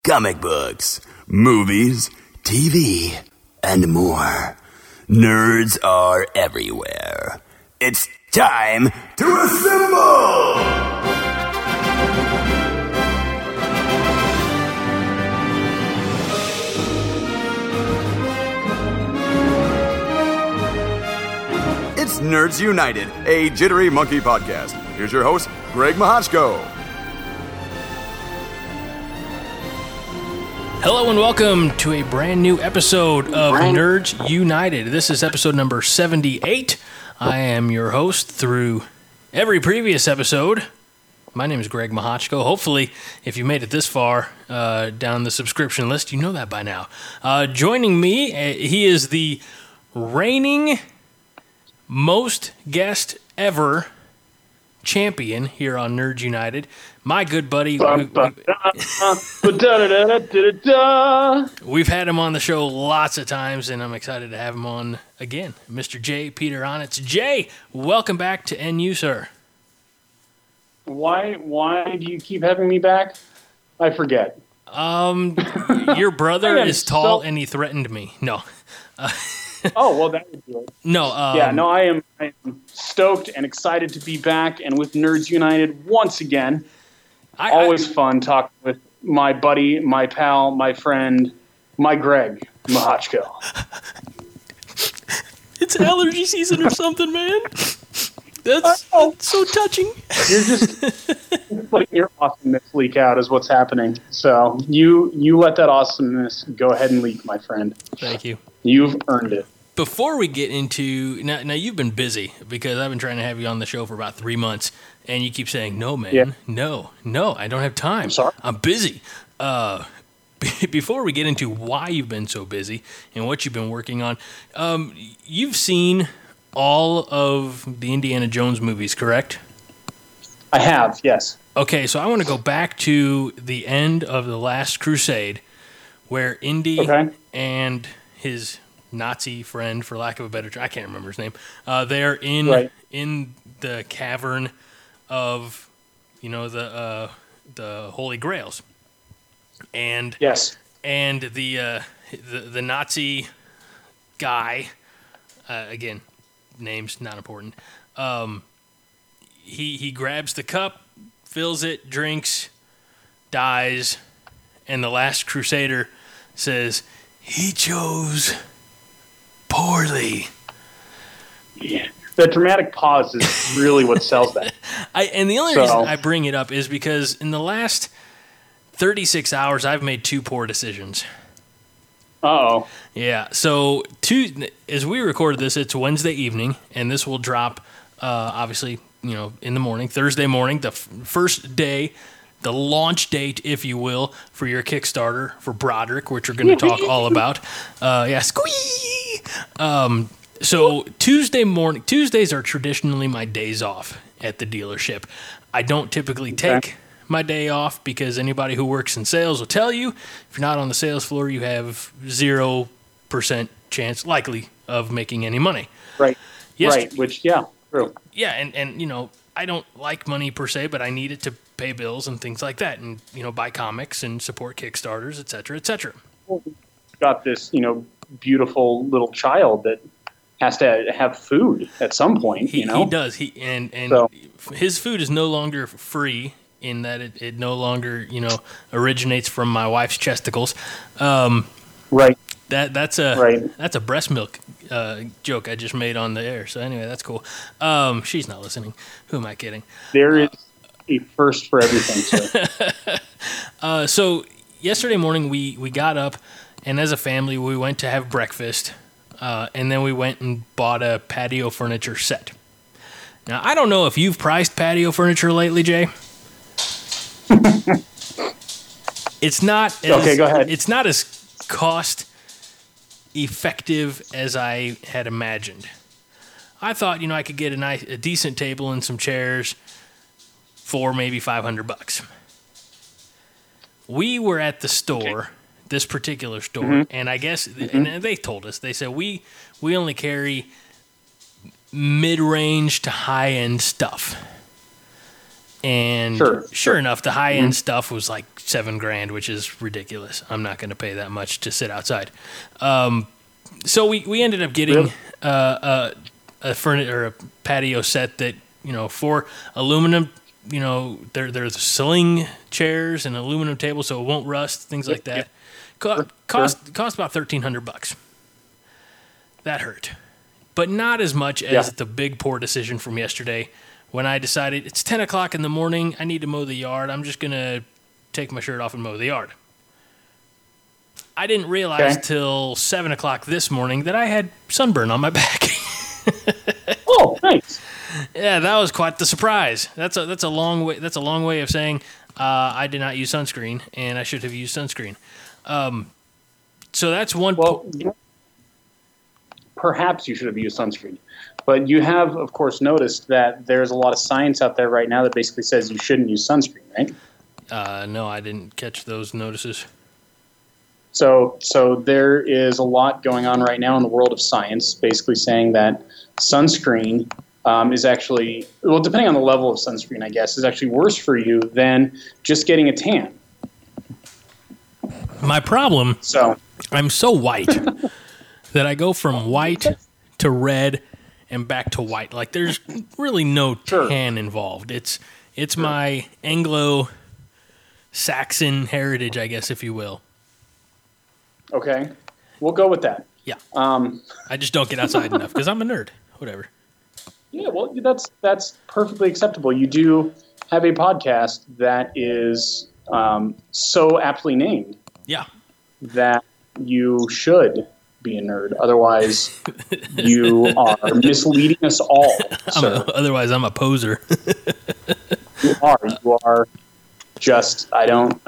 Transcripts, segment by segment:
comic books, movies, TV, and more. Nerds are everywhere. It's time to assemble! It's Nerds United, a Jittery Monkey podcast. Here's your host, Greg Mahochko. Hello and welcome to a brand new episode of Nerds United. This is episode number 78. I am your host through every previous episode. My name is Greg Mahochko. Hopefully, if you made it this far down the subscription list, you know that by now. Joining me, he is the reigning most guest ever champion here on Nerds United. My good buddy. We've had him on the show lots of times, and I'm excited to have him on again. Mr. J. Peter Onitz. Jay, welcome back to NU, sir. Why do you keep having me back? I forget. Your brother is tall and he threatened me. No. Oh, well, that would do it. No. I am stoked and excited to be back and with Nerds United once again. Always fun talking with my buddy, my pal, my friend, my Greg Mahochko. It's allergy season or something, man. That's so touching. You're just letting your awesomeness leak out is what's happening. So you let that awesomeness go ahead and leak, my friend. Thank you. You've earned it. Before we get into now you've been busy because I've been trying to have you on the show for about 3 months, and you keep saying, "No, man, yeah. no, I don't have time. I'm sorry. I'm busy." Before we get into why you've been so busy and what you've been working on, you've seen all of the Indiana Jones movies, correct? I have, yes. Okay, so I want to go back to the end of The Last Crusade, where Indy and his Nazi friend, for lack of a better term, I can't remember his name. They're in the cavern of, the Holy Grails, and yes, and the Nazi guy, again, names not important. He grabs the cup, fills it, drinks, dies, and the last Crusader says he chose poorly. Yeah, the dramatic pause is really what sells that. And the only reason I bring it up is because in the last 36 hours, I've made 2 poor decisions. Uh-oh. Yeah, so as we recorded this, it's Wednesday evening, and this will drop, obviously, in the morning, Thursday morning, the first day, the launch date, if you will, for your Kickstarter for Broderick, which we're going to talk all about. Squee! So Tuesdays are traditionally my days off at the dealership. I don't typically take my day off because anybody who works in sales will tell you if you're not on the sales floor, you have 0% chance likely of making any money. Right. Right. Which, true. Yeah. And I don't like money per se, but I need it to pay bills and things like that, and buy comics and support Kickstarters, etc., etc. Well, we've got this beautiful little child that has to have food at some point. He does. His food is no longer free in that it no longer originates from my wife's chesticles. Right. That's a breast milk joke I just made on the air. So anyway, that's cool. She's not listening. Who am I kidding? There is a first for everything, sir. So yesterday morning we got up, and as a family we went to have breakfast, and then we went and bought a patio furniture set. Now I don't know if you've priced patio furniture lately, Jay. It's not as, go ahead. It's not as cost effective as I had imagined. I thought, I could get a decent table and some chairs for maybe $500. We were at the store, this particular store, and I guess, and they told us, they said, we only carry mid-range to high-end stuff. And sure enough, the high end stuff was like $7,000, which is ridiculous. I'm not going to pay that much to sit outside. So we ended up getting a furniture or a patio set that, for aluminum, they're sling chairs and aluminum tables, so it won't rust, things like that. Cost about $1,300. That hurt, but not as much as the big poor decision from yesterday. When I decided it's 10 o'clock in the morning, I need to mow the yard. I'm just going to take my shirt off and mow the yard. I didn't realize till 7 o'clock this morning that I had sunburn on my back. Oh, nice. Yeah, that was quite the surprise. That's a long way. That's a long way of saying I did not use sunscreen, and I should have used sunscreen. So that's one. Well, perhaps you should have used sunscreen. But you have, of course, noticed that there's a lot of science out there right now that basically says you shouldn't use sunscreen, right? No, I didn't catch those notices. So there is a lot going on right now in the world of science, basically saying that sunscreen is actually, well, depending on the level of sunscreen, I guess, is actually worse for you than just getting a tan. My problem, I'm so white that I go from white to red and back to white. Like, there's really no tan involved. It's my Anglo-Saxon heritage, I guess, if you will. Okay. We'll go with that. Yeah. I just don't get outside enough because I'm a nerd. Whatever. Yeah, well, that's perfectly acceptable. You do have a podcast that is so aptly named. Yeah. That you should be a nerd. Otherwise, you are misleading us all, sir. Otherwise, I'm a poser. You are just, I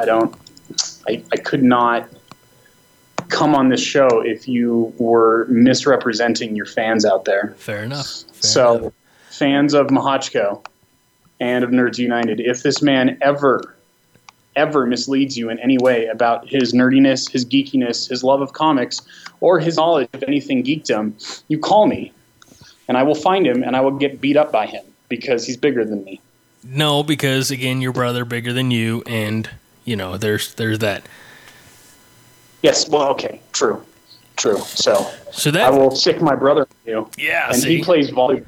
could not come on this show if you were misrepresenting your fans out there. Fair enough. Fans of Mahachko and of Nerds United, if this man ever misleads you in any way about his nerdiness, his geekiness, his love of comics, or his knowledge of anything geekdom, you call me, and I will find him, and I will get beat up by him, because he's bigger than me. No, because, again, your brother bigger than you, and, there's that. Yes, well, okay, true. So that, I will stick my brother with you. Yeah, and he plays volleyball.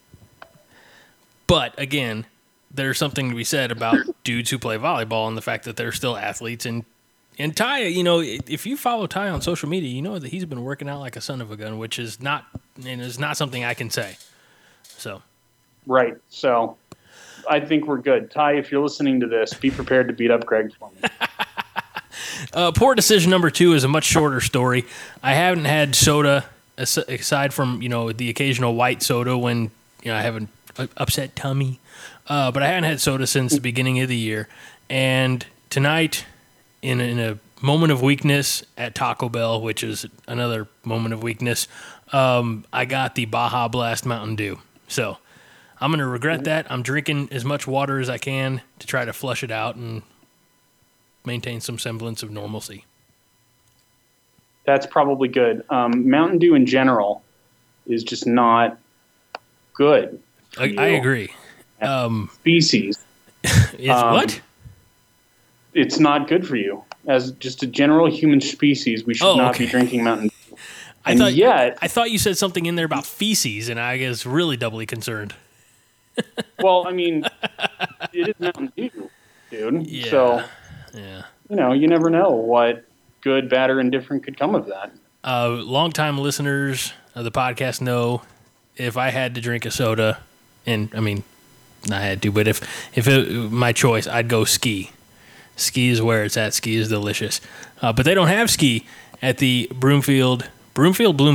But, again, there's something to be said about dudes who play volleyball and the fact that they're still athletes. And Ty, if you follow Ty on social media, you know that he's been working out like a son of a gun, which is not something I can say. So, right. So, I think we're good. Ty, if you're listening to this, be prepared to beat up Greg for me. Poor decision number 2 is a much shorter story. I haven't had soda aside from the occasional white soda when I have an upset tummy. But I haven't had soda since the beginning of the year. And tonight, in a moment of weakness at Taco Bell, which is another moment of weakness, I got the Baja Blast Mountain Dew. So I'm going to regret that. I'm drinking as much water as I can to try to flush it out and maintain some semblance of normalcy. That's probably good. Mountain Dew in general is just not good. I agree. Species. What? It's not good for you. As just a general human species, we should not be drinking Mountain Dew. I thought you said something in there about feces, and I was really doubly concerned. Well, I mean, it is Mountain Dew, dude. Yeah. So, yeah. You never know what good, bad, or indifferent could come of that. Longtime listeners of the podcast know if I had to drink a soda, and I mean, I had to, but if it my choice, I'd go Ski. Ski is where it's at. Ski is delicious. But they don't have Ski at the Bloomfield. Broom,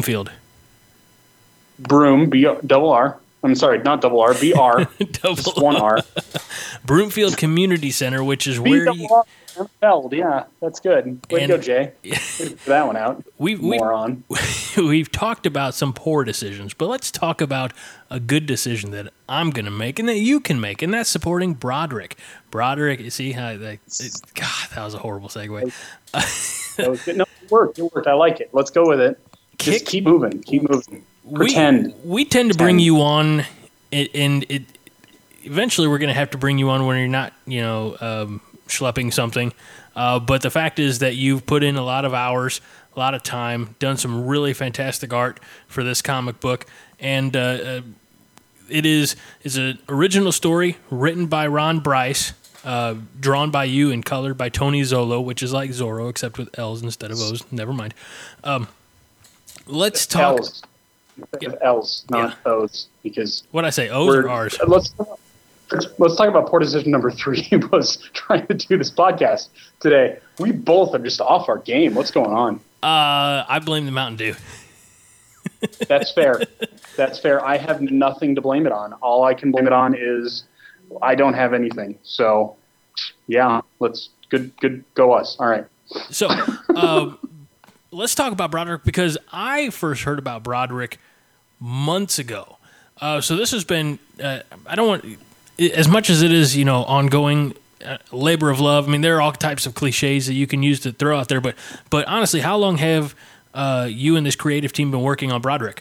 B-double-R. I'm sorry, not double R, B-R. Just one R. Broomfield Community Center, which is where you... Yeah, that's good. Way to go, Jay. Figure that one out. Moron. We've talked about some poor decisions, but let's talk about a good decision that I'm going to make and that you can make, and that's supporting Broderick. Broderick, you see how... God, that was a horrible segue. That was good. No, it worked. I like it. Let's go with it. Just keep moving. Pretend. We tend to bring you on, and eventually we're going to have to bring you on when you're not, schlepping something. But the fact is that you've put in a lot of hours, a lot of time, done some really fantastic art for this comic book, and it's an original story written by Ron Bryce, drawn by you and colored by Tony Zolo, which is like Zorro except with L's instead of O's. Never mind. Let's talk. L's, L's not O's, because what I say, O's or R's? Let's talk about poor decision number 3 was trying to do this podcast today. We both are just off our game. What's going on? I blame the Mountain Dew. That's fair. That's fair. I have nothing to blame it on. All I can blame it on is I don't have anything. So, yeah, good go us. All right. So, let's talk about Broderick, because I first heard about Broderick months ago. So this has been, I don't want, as much as it is, ongoing labor of love. I mean, there are all types of cliches that you can use to throw out there, but honestly, how long have you and this creative team been working on Broderick?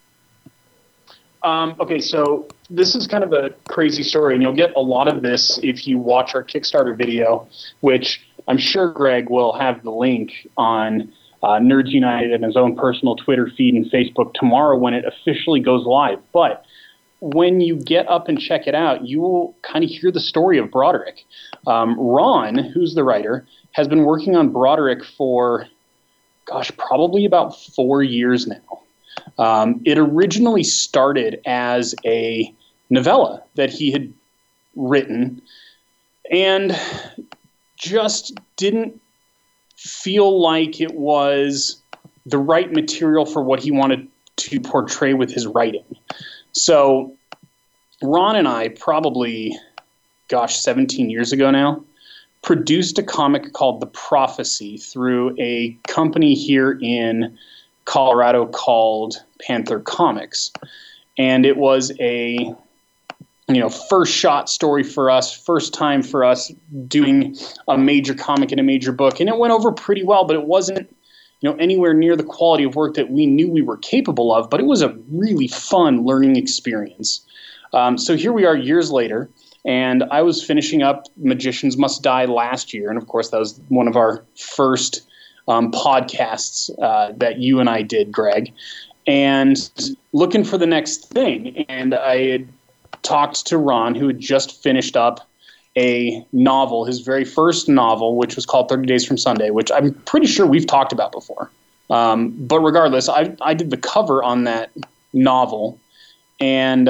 Okay, so this is kind of a crazy story, and you'll get a lot of this if you watch our Kickstarter video, which I'm sure Greg will have the link on Nerds United and his own personal Twitter feed and Facebook tomorrow when it officially goes live. But when you get up and check it out, you will kind of hear the story of Broderick. Ron, who's the writer, has been working on Broderick for, probably about 4 years now. It originally started as a novella that he had written and just didn't feel like it was the right material for what he wanted to portray with his writing. So Ron and I probably, 17 years ago now, produced a comic called The Prophecy through a company here in Colorado called Panther Comics. And it was a, first shot story for us, first time for us doing a major comic in a major book. And it went over pretty well, but it wasn't, anywhere near the quality of work that we knew we were capable of, but it was a really fun learning experience. So here we are years later, and I was finishing up Magicians Must Die last year. And of course, that was one of our first podcasts that you and I did, Greg, and looking for the next thing. And I had talked to Ron, who had just finished up a novel, his very first novel, which was called 30 Days from Sunday, which I'm pretty sure we've talked about before. But regardless, I did the cover on that novel, and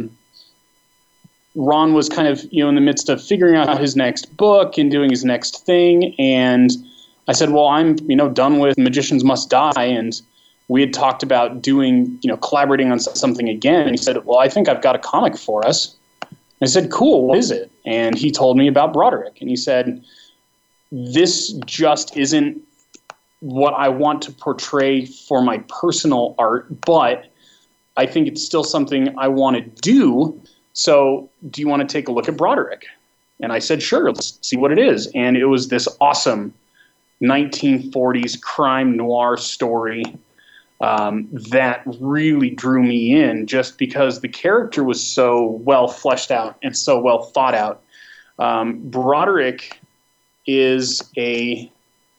Ron was kind of, in the midst of figuring out his next book and doing his next thing. And I said, well, I'm, done with Magicians Must Die. And we had talked about doing, collaborating on something again. And he said, well, I think I've got a comic for us. I said, cool, what is it? And he told me about Broderick. And he said, this just isn't what I want to portray for my personal art, but I think it's still something I want to do. So do you want to take a look at Broderick? And I said, sure, let's see what it is. And it was this awesome 1940s crime noir story that really drew me in, just because the character was so well fleshed out and so well thought out. Broderick is a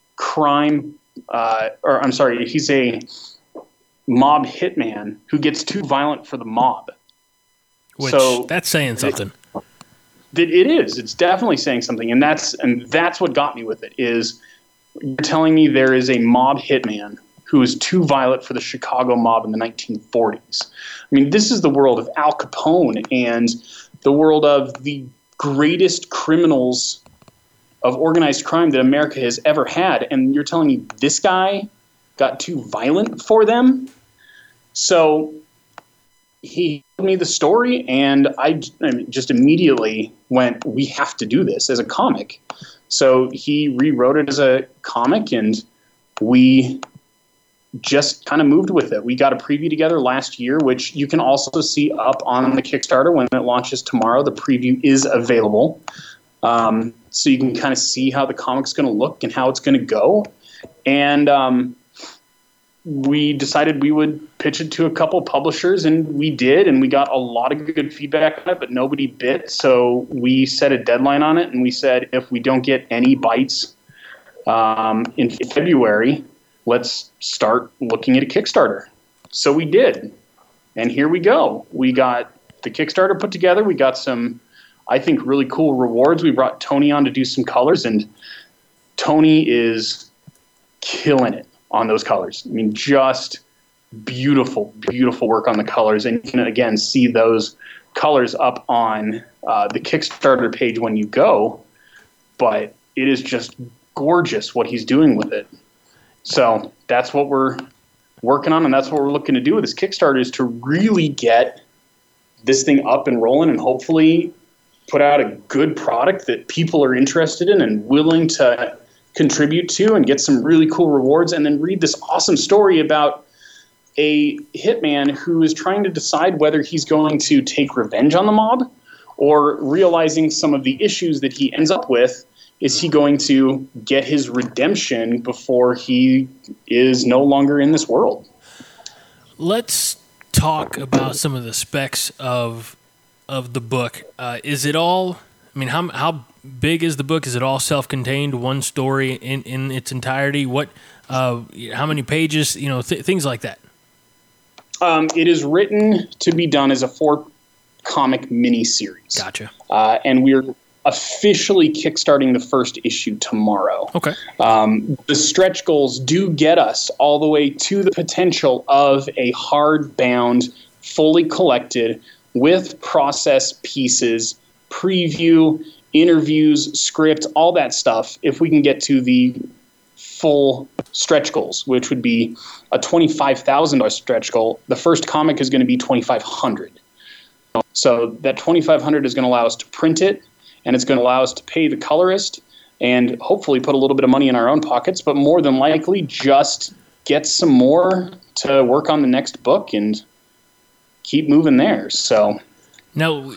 he's a mob hitman who gets too violent for the mob. That's saying something. It is. It's definitely saying something, and that's what got me with it. Is you're telling me there is a mob hitman who is too violent for the Chicago mob in the 1940s. I mean, this is the world of Al Capone and the world of the greatest criminals of organized crime that America has ever had. And you're telling me this guy got too violent for them? So he told me the story, and I just immediately went, we have to do this as a comic. So he rewrote it as a comic, and we just kind of moved with it. We got a preview together last year, which you can also see up on the Kickstarter when it launches tomorrow. The preview is available. So you can kind of see how the comic's going to look and how it's going to go. And we decided we would pitch it to a couple publishers, and we did, and we got a lot of good feedback on it, but nobody bit. So we set a deadline on it, and we said, if we don't get any bites in February, let's start looking at a Kickstarter. So we did, and here we go. We got the Kickstarter put together. We got some, I think, really cool rewards. We brought Tony on to do some colors, and Tony is killing it on those colors. I mean, just beautiful, beautiful work on the colors. And you can, again, see those colors up on the Kickstarter page when you go. But it is just gorgeous what he's doing with it. So that's what we're working on, and that's what we're looking to do with this Kickstarter, is to really get this thing up and rolling and hopefully put out a good product that people are interested in and willing to contribute to, and get some really cool rewards, and then read this awesome story about a hitman who is trying to decide whether he's going to take revenge on the mob, or realizing some of the issues that he ends up with, is he going to get his redemption before he is no longer in this world? Let's talk about some of the specs of the book. Is it all, I mean, how big is the book? Is it all self-contained, one story in its entirety? What, how many pages? Things like that. It is written to be done as a 4-comic mini-series. Gotcha. And we're officially kickstarting the first issue tomorrow. Okay. The stretch goals do get us all the way to the potential of a hardbound, fully collected, with process pieces, preview, interviews, script, all that stuff, if we can get to the full stretch goals, which would be a $25,000 stretch goal. The first comic is going to be $2,500. So that $2,500 is going to allow us to print it, and it's going to allow us to pay the colorist and hopefully put a little bit of money in our own pockets, but more than likely just get some more to work on the next book and keep moving there. So now,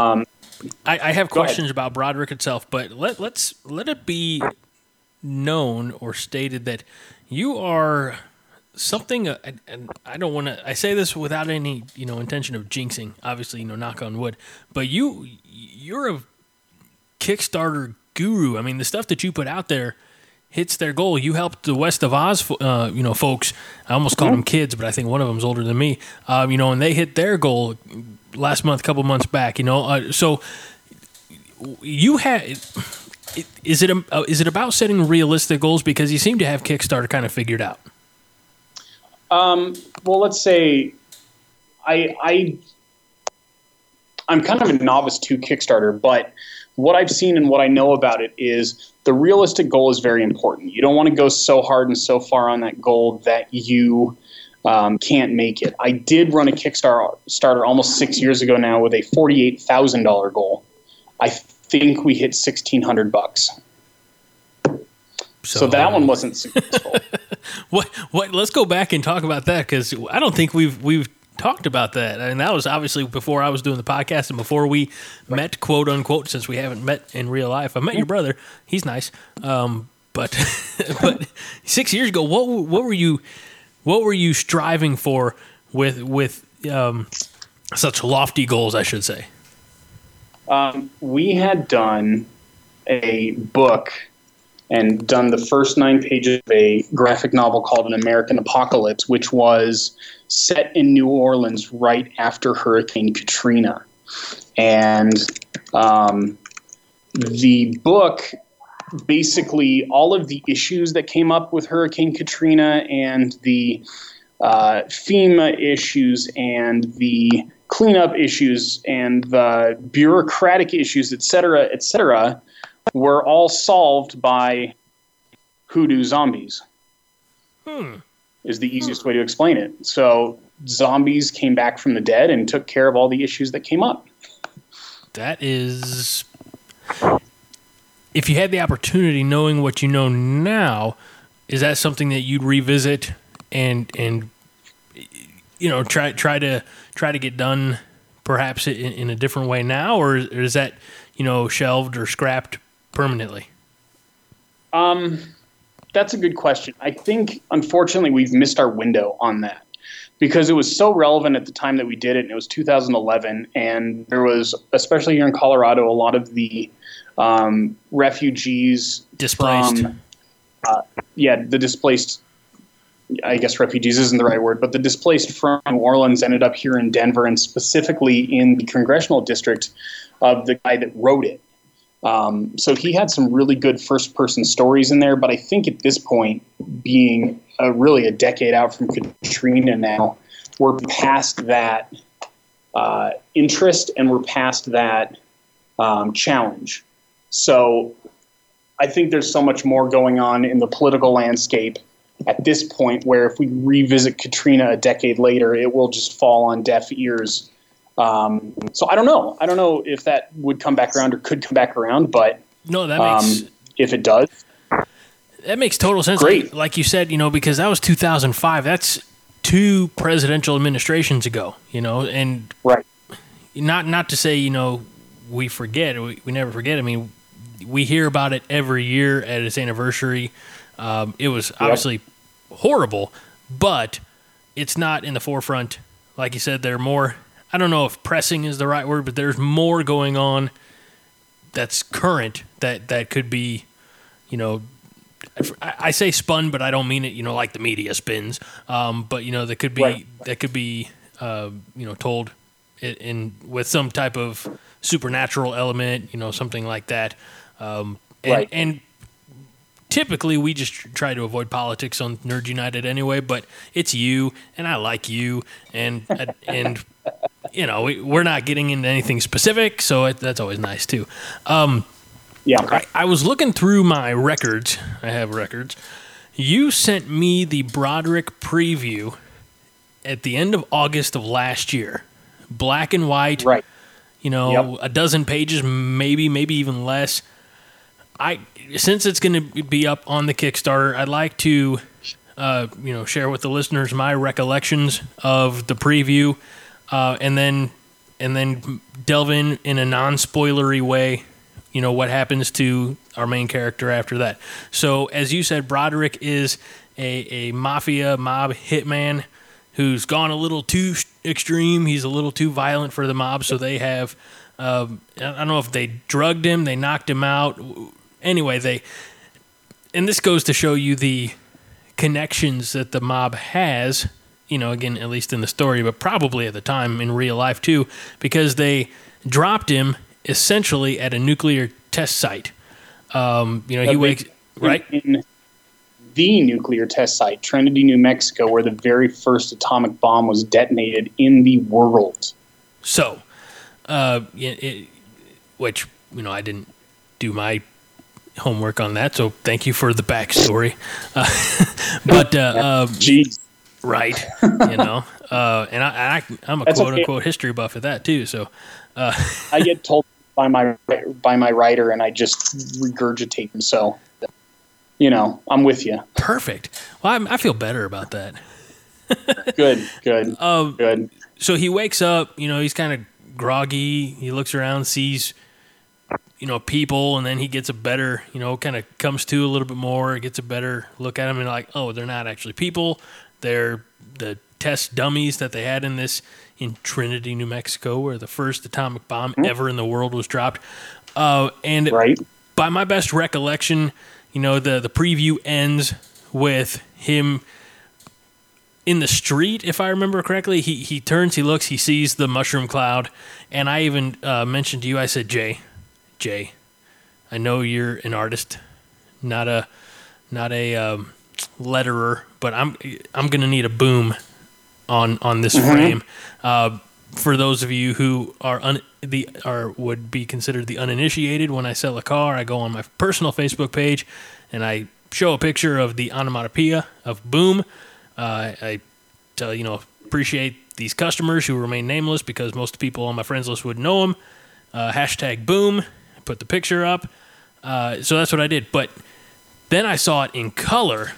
I have questions about Broderick itself, but let it be known or stated that you are something, and I don't want to, I say this without any, intention of jinxing, obviously, knock on wood, but you're a Kickstarter guru. I mean, the stuff that you put out there hits their goal. You helped the West of Oz, folks. I almost called them kids, but I think one of them's older than me. And they hit their goal last month, a couple months back. So you had. Is it about setting realistic goals? Because you seem to have Kickstarter kind of figured out. Well, let's say I'm kind of a novice to Kickstarter, but what I've seen and what I know about it is the realistic goal is very important. You don't want to go so hard and so far on that goal that you can't make it. I did run a Kickstarter almost 6 years ago now with a $48,000 goal. I think we hit $1,600. So that one wasn't successful. What? Let's go back and talk about that, because I don't think we've talked about that, and that was obviously before I was doing the podcast and before we met, quote unquote, since we haven't met in real life. I met your brother; he's nice, but 6 years ago, what were you striving for with such lofty goals, I should say? We had done a book and done the first 9 pages of a graphic novel called An American Apocalypse, which was set in New Orleans right after Hurricane Katrina. And the book, basically all of the issues that came up with Hurricane Katrina and the FEMA issues and the cleanup issues and the bureaucratic issues, et cetera, were all solved by hoodoo zombies. Is the easiest way to explain it. So zombies came back from the dead and took care of all the issues that came up. That is, if you had the opportunity, knowing what you know now, is that something that you'd revisit and try to get done perhaps in a different way now, or is that shelved or scrapped permanently? That's a good question. I think, unfortunately, we've missed our window on that because it was so relevant at the time that we did it, and it was 2011, and there was, especially here in Colorado, a lot of the refugees displaced. The displaced, I guess refugees isn't the right word, but the displaced from New Orleans ended up here in Denver, and specifically in the congressional district of the guy that wrote it. So he had some really good first-person stories in there, but I think at this point, being really a decade out from Katrina now, we're past that interest and we're past that challenge. So I think there's so much more going on in the political landscape at this point where if we revisit Katrina a decade later, it will just fall on deaf ears. So I don't know. I don't know if that would come back around or could come back around, but no, that makes if it does, that makes total sense. Great. Like you said, because that was 2005. That's 2 presidential administrations ago, and right. Not to say, we forget. We never forget. I mean, we hear about it every year at its anniversary. It was obviously horrible, but it's not in the forefront. Like you said, there are more. I don't know if pressing is the right word, but there's more going on that's current that could be, I say spun, but I don't mean it, like the media spins. But that could be told in with some type of supernatural element, something like that. And typically we just try to avoid politics on Nerds United anyway, but it's you and I like you and we're not getting into anything specific, so that's always nice too. I was looking through my records. I have records. You sent me the Broderick preview at the end of August of last year. Black and white. Right. A dozen pages, maybe even less. Since it's going to be up on the Kickstarter, I'd like to share with the listeners my recollections of the preview. And then delve in a non-spoilery way, what happens to our main character after that. So, as you said, Broderick is a mob hitman who's gone a little too extreme. He's a little too violent for the mob, so they have, I don't know if they drugged him, they knocked him out. Anyway, and this goes to show you the connections that the mob has, again, at least in the story, but probably at the time in real life too, because they dropped him essentially at a nuclear test site. He wakes right in the nuclear test site, Trinity, New Mexico, where the very first atomic bomb was detonated in the world. So, which I didn't do my homework on that, so thank you for the backstory. But Jeez. Right, and I'm a quote-unquote history buff at that too. So I get told by my writer, and I just regurgitate them. So, I'm with you. Perfect. Well, I feel better about that. Good. Good. So he wakes up. He's kind of groggy. He looks around, sees people, and then he gets a better, kind of comes to a little bit more, gets a better look at them, and like, oh, they're not actually people. They're the test dummies that they had in Trinity, New Mexico, where the first atomic bomb ever in the world was dropped. And right. By my best recollection, the preview ends with him in the street, if I remember correctly. He turns, he looks, he sees the mushroom cloud, and I even mentioned to you, I said, Jay, I know you're an artist, not a letterer, but I'm gonna need a boom on this frame. For those of you who would be considered the uninitiated, when I sell a car, I go on my personal Facebook page and I show a picture of the onomatopoeia of boom. I tell appreciate these customers who remain nameless because most people on my friends list would know them. Hashtag boom. Put the picture up. So that's what I did. But then I saw it in color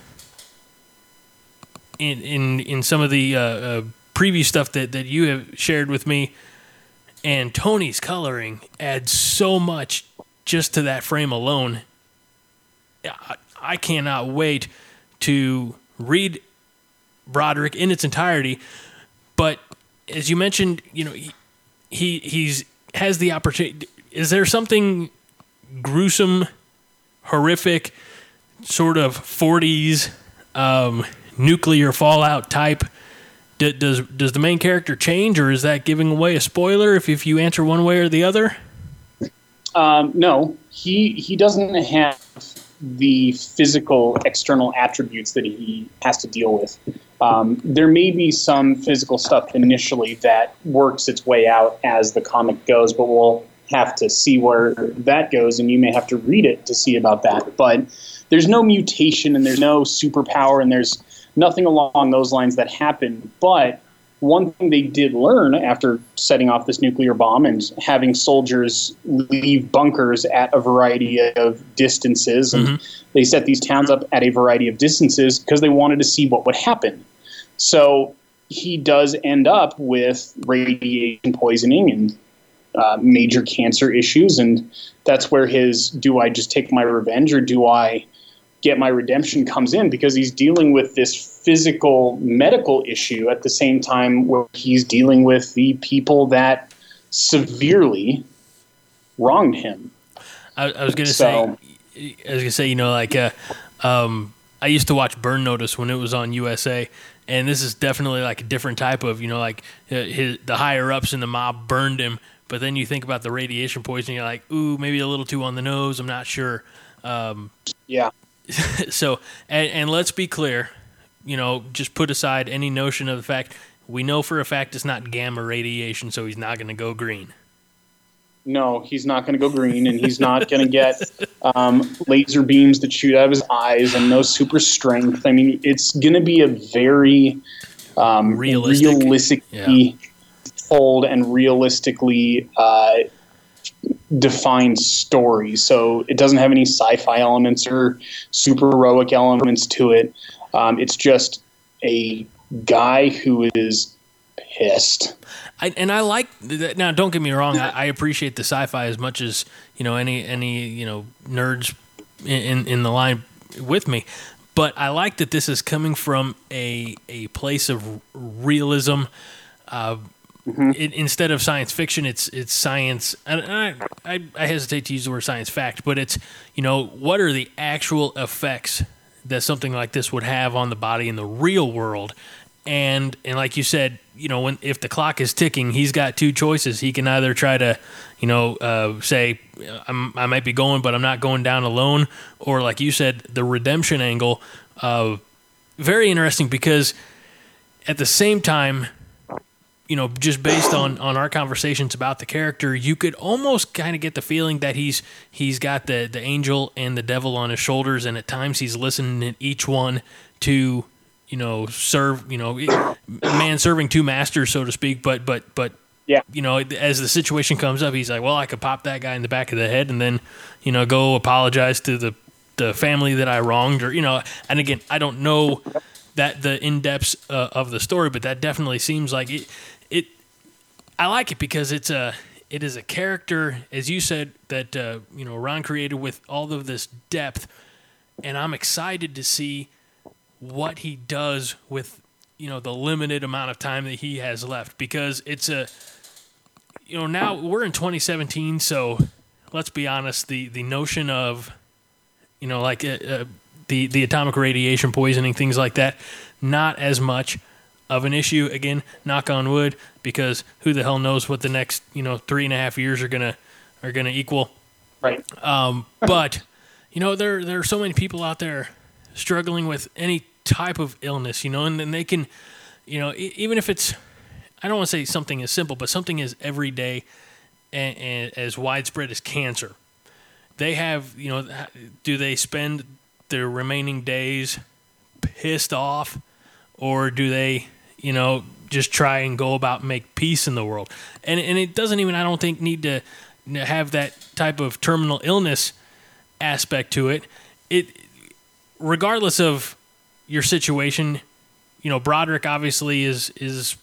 in some of the preview stuff that you have shared with me, and Tony's coloring adds so much just to that frame alone. I cannot wait to read Broderick in its entirety. But as you mentioned, he has the opportunity. Is there something gruesome, horrific, sort of 40s nuclear fallout type? Does the main character change, or is that giving away a spoiler if you answer one way or the other? No, he doesn't have the physical external attributes that he has to deal with. There may be some physical stuff initially that works its way out as the comic goes, but we'll have to see where that goes, and you may have to read it to see about that. But there's no mutation, and there's no superpower, and there's nothing along those lines that happen. But one thing they did learn after setting off this nuclear bomb and having soldiers leave bunkers at a variety of distances, and they set these towns up at a variety of distances because they wanted to see what would happen. So he does end up with radiation poisoning and major cancer issues, and that's where his do I just take my revenge or do I get my redemption comes in, because he's dealing with this physical medical issue at the same time where he's dealing with the people that severely wronged him. I was going to say, I used to watch Burn Notice when it was on USA, and this is definitely like a different type of, the higher ups in the mob burned him, but then you think about the radiation poisoning, you're like, ooh, maybe a little too on the nose, I'm not sure. Yeah. So, and let's be clear, just put aside any notion of the fact, we know for a fact it's not gamma radiation, so he's not going to go green. No, he's not going to go green, and he's not going to get laser beams that shoot out of his eyes, and no super strength. I mean, it's going to be a very realistically told and realistically defined story. So it doesn't have any sci-fi elements or super heroic elements to it. It's just a guy who is pissed. I like that. Now, don't get me wrong. I appreciate the sci-fi as much as any nerds in the line with me. But I like that this is coming from a place of realism. Instead of science fiction, it's science. And I hesitate to use the word science fact, but it's what are the actual effects that something like this would have on the body in the real world. And like you said, if the clock is ticking, he's got two choices. He can either try to, say, I might be going, but I'm not going down alone. Or like you said, the redemption angle. Very interesting, because at the same time, just based on our conversations about the character, you could almost kind of get the feeling that he's got the angel and the devil on his shoulders, and at times he's listening to each one to serve, man serving two masters, so to speak. But yeah, as the situation comes up, he's like, well, I could pop that guy in the back of the head and then, go apologize to the family that I wronged, or, and again, I don't know that the in-depths of the story, but that definitely seems like it. I like it because it is a character, as you said, that, Ron created with all of this depth, and I'm excited to see what he does with, the limited amount of time that he has left, because it's now we're in 2017, so let's be honest, the notion of, the atomic radiation poisoning, things like that, not as much of an issue. Again, knock on wood, because who the hell knows what the next, 3.5 years are gonna equal. Right. But there are so many people out there struggling with any type of illness, and then they can, even if it's, I don't want to say something as simple, but something as everyday and as widespread as cancer. They have, do they spend their remaining days pissed off, or do they, just try and go about and make peace in the world? And it doesn't even, I don't think, need to have that type of terminal illness aspect to it. It, regardless of your situation, Broderick obviously is he's,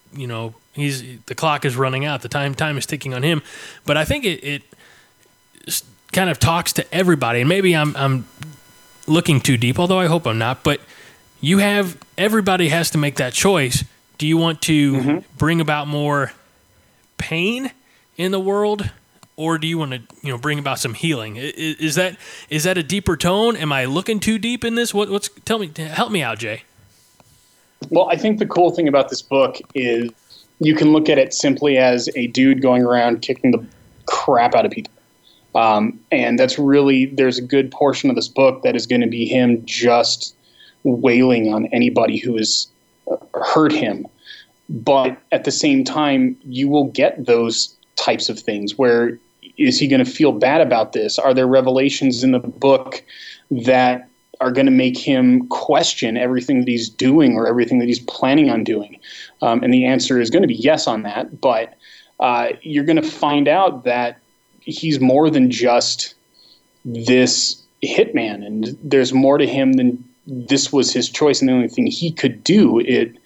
the clock is running out, the time is ticking on him. But I think it kind of talks to everybody, and maybe I'm looking too deep, although I hope I'm not, but everybody has to make that choice. Do you want to bring about more pain in the world, or do you want to, bring about some healing? Is that a deeper tone? Am I looking too deep in this? Help me out, Jay. Well, I think the cool thing about this book is you can look at it simply as a dude going around kicking the crap out of people. And that's really, there's a good portion of this book that is going to be him just wailing on anybody who has hurt him. But at the same time, you will get those types of things where, is he going to feel bad about this? Are there revelations in the book that are going to make him question everything that he's doing or everything that he's planning on doing? And the answer is going to be yes on that. But you're going to find out that he's more than just this hitman, and there's more to him than this was his choice and the only thing he could do.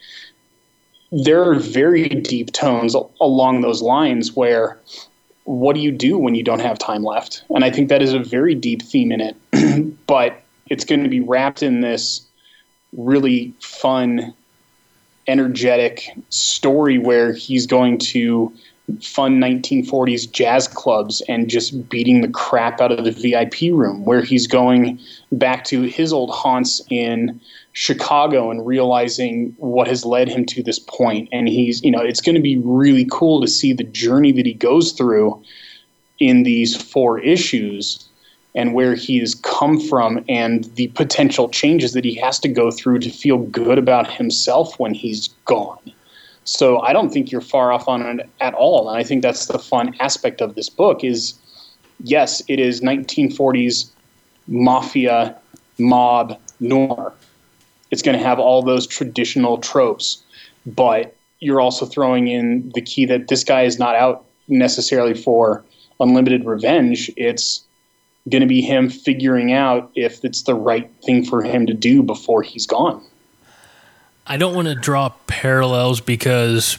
There are very deep tones along those lines where, what do you do when you don't have time left? And I think that is a very deep theme in it, but it's going to be wrapped in this really fun, energetic story where he's going to fun 1940s jazz clubs and just beating the crap out of the VIP room, where he's going back to his old haunts in Chicago and realizing what has led him to this point. And he's, it's going to be really cool to see the journey that he goes through in these 4 issues and where he has come from and the potential changes that he has to go through to feel good about himself when he's gone. So I don't think you're far off on it at all. And I think that's the fun aspect of this book is, yes, it is 1940s mafia, mob, noir. It's going to have all those traditional tropes, but you're also throwing in the key that this guy is not out necessarily for unlimited revenge. It's going to be him figuring out if it's the right thing for him to do before he's gone. I don't want to draw parallels because,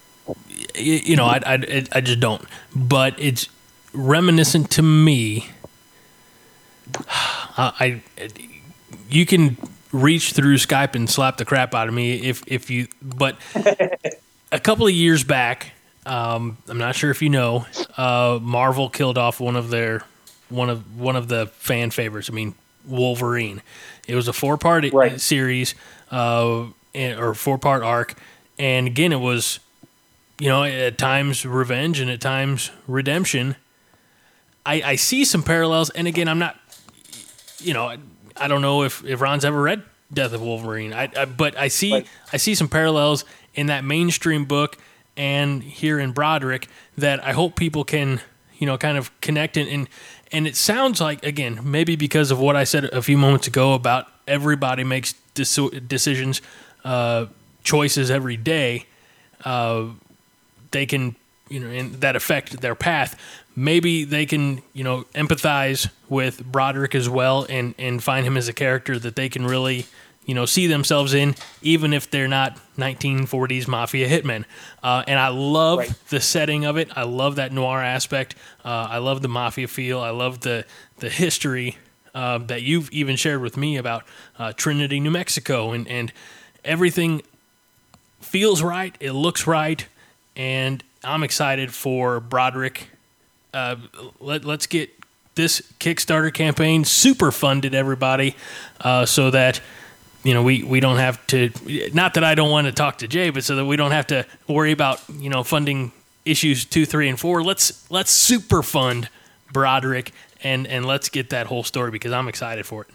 I just don't. But it's reminiscent to me. You can reach through Skype and slap the crap out of me if you. But a couple of years back, I'm not sure if you know, Marvel killed off one of the fan favorites. I mean, Wolverine. It was a 4-part series. Or 4-part arc, and again, it was, at times revenge and at times redemption. I see some parallels, and again, I'm not, I don't know if Ron's ever read Death of Wolverine, but I see some parallels in that mainstream book and here in Broderick that I hope people can, kind of connect and it sounds like, again, maybe because of what I said a few moments ago about everybody makes decisions, choices every day, they can, and that affect their path. Maybe they can, empathize with Broderick as well and find him as a character that they can really, see themselves in, even if they're not 1940s mafia hitmen. And I love the setting of it. I love that noir aspect. I love the mafia feel. I love the history that you've even shared with me about Trinity, New Mexico, and everything feels right. It looks right, and I'm excited for Broderick. Let's get this Kickstarter campaign super funded, everybody, so that we don't have to. Not that I don't want to talk to Jay, but so that we don't have to worry about funding issues 2, 3, and 4. Let's super fund Broderick. And let's get that whole story because I'm excited for it.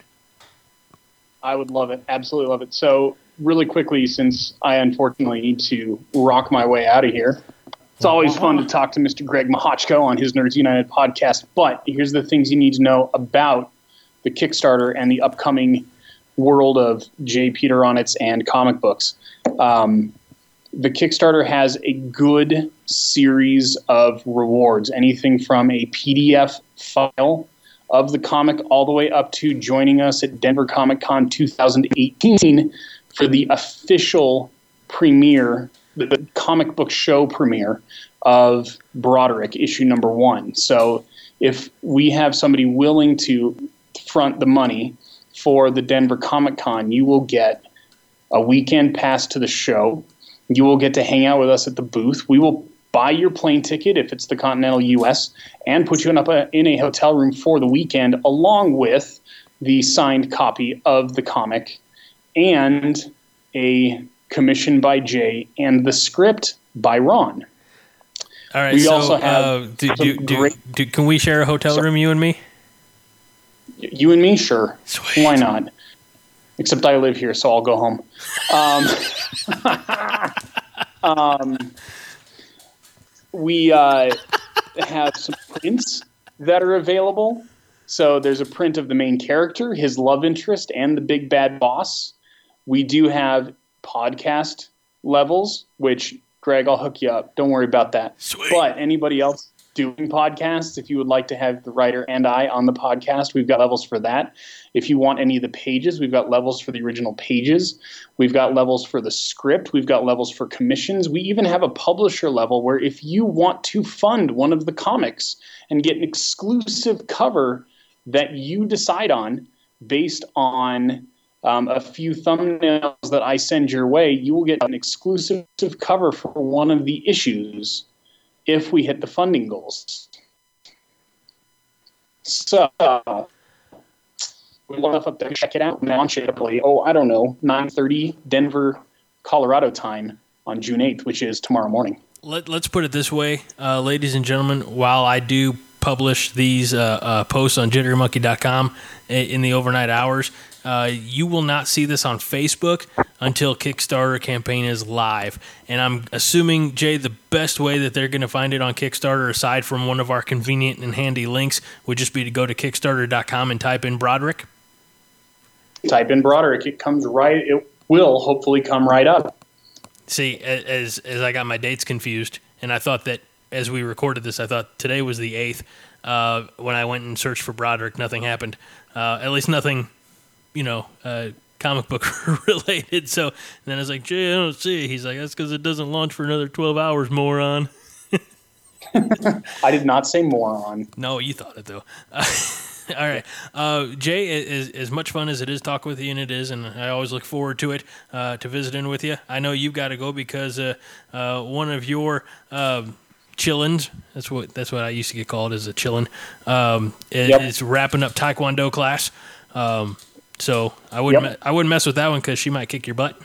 I would love it. Absolutely love it. So really quickly, since I unfortunately need to rock my way out of here, it's always fun to talk to Mr. Greg Mahochko on his Nerds United podcast. But here's the things you need to know about the Kickstarter and the upcoming world of J. Peter Onitz and comic books. The Kickstarter has a good series of rewards, anything from a PDF file of the comic all the way up to joining us at Denver Comic Con 2018 for the official premiere, the comic book show premiere of Broderick, issue number 1. So if we have somebody willing to front the money for the Denver Comic Con, you will get a weekend pass to the show. You will get to hang out with us at the booth. We will buy your plane ticket if it's the continental U.S. and put you in a hotel room for the weekend, along with the signed copy of the comic and a commission by Jay and the script by Ron. All right. We also have can we share a hotel room, you and me? You and me, sure. Sweet. Why not? Except I live here, so I'll go home. We have some prints that are available. So there's a print of the main character, his love interest, and the big bad boss. We do have podcast levels, which, Greg, I'll hook you up. Don't worry about that. Sweet. But anybody else doing podcasts, if you would like to have the writer and I on the podcast, we've got levels for that. If you want any of the pages, we've got levels for the original pages. We've got levels for the script. We've got levels for commissions. We even have a publisher level where if you want to fund one of the comics and get an exclusive cover that you decide on based on a few thumbnails that I send your way, you will get an exclusive cover for one of the issues if we hit the funding goals. So we'll enough up there. Check it out. Launch it early. 9:30 Denver, Colorado time on June 8th, which is tomorrow morning. Let's put it this way, ladies and gentlemen. While I do publish these posts on jitterymonkey.com in the overnight hours, you will not see this on Facebook until Kickstarter campaign is live. And I'm assuming, Jay, the best way that they're going to find it on Kickstarter, aside from one of our convenient and handy links, would just be to go to kickstarter.com and type in Broderick. Type in Broderick. It comes right. It will hopefully come right up. See, as I got my dates confused, and I thought that as we recorded this, I thought today was the 8th. When I went and searched for Broderick, nothing happened. At least nothing, comic book related. So then I was like, Jay, I don't see it. He's like, that's because it doesn't launch for another 12 hours, moron. I did not say moron. No, you thought it, though. All right. Jay, as much fun as it is talking with you, and it is, and I always look forward to it, to visiting with you. I know you've got to go because one of your chillins, that's what I used to get called, as a chillin, is wrapping up Taekwondo class. So I wouldn't mess with that one because she might kick your butt.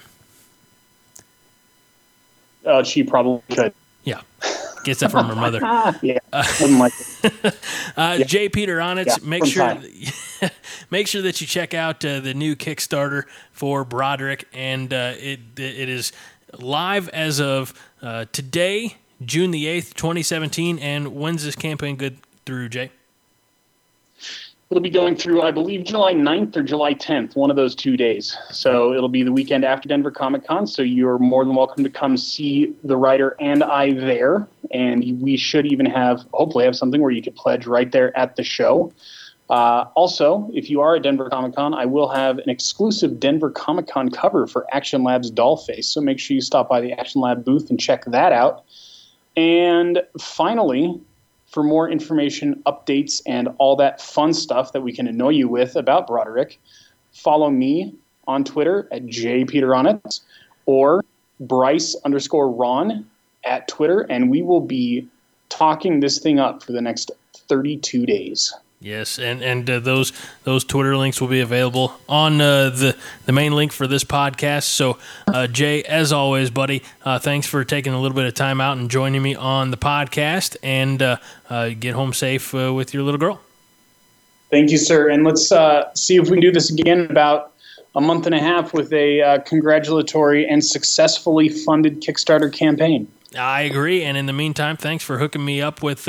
She probably could. Yeah. Gets that from her mother. Yeah, wouldn't like it. Jay Peter Onitz, make sure that you check out the new Kickstarter for Broderick, and it is live as of today, June the 8th, 2017. And when's this campaign good through, Jay? It'll be going through, I believe, July 9th or July 10th, one of those 2 days. So it'll be the weekend after Denver Comic Con, so you're more than welcome to come see the writer and I there. And we should even hopefully have something where you can pledge right there at the show. Also, if you are at Denver Comic Con, I will have an exclusive Denver Comic Con cover for Action Lab's Dollface. So make sure you stop by the Action Lab booth and check that out. And finally, for more information, updates, and all that fun stuff that we can annoy you with about Broderick, follow me on Twitter at jpeteronitz or Bryce_Ron at Twitter, and we will be talking this thing up for the next 32 days. Yes, and those Twitter links will be available on the main link for this podcast. So, Jay, as always, buddy, thanks for taking a little bit of time out and joining me on the podcast, and get home safe with your little girl. Thank you, sir. And let's see if we can do this again in about a month and a half with a congratulatory and successfully funded Kickstarter campaign. I agree. And in the meantime, thanks for hooking me up with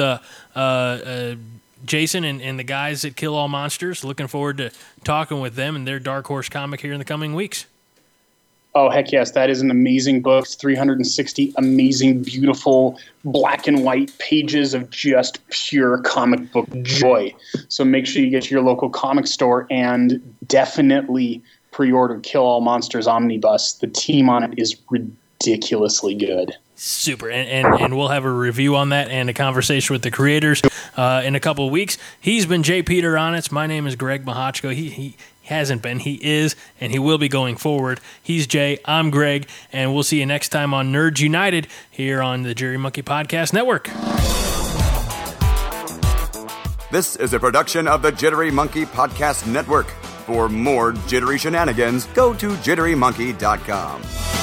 Jason and the guys at Kill All Monsters. Looking forward to talking with them and their Dark Horse comic here in the coming weeks. Oh, heck yes. That is an amazing book. It's 360 amazing, beautiful, black and white pages of just pure comic book joy. So make sure you get to your local comic store and definitely pre-order Kill All Monsters Omnibus. The team on it is ridiculously good. Super, and we'll have a review on that and a conversation with the creators in a couple of weeks. He's been Jay Peter Onitz. My name is Greg Mahochko. hasn't been. He is, and he will be going forward. He's Jay, I'm Greg, and we'll see you next time on Nerds United here on the Jittery Monkey Podcast Network. This is a production of the Jittery Monkey Podcast Network. For more jittery shenanigans, go to jitterymonkey.com.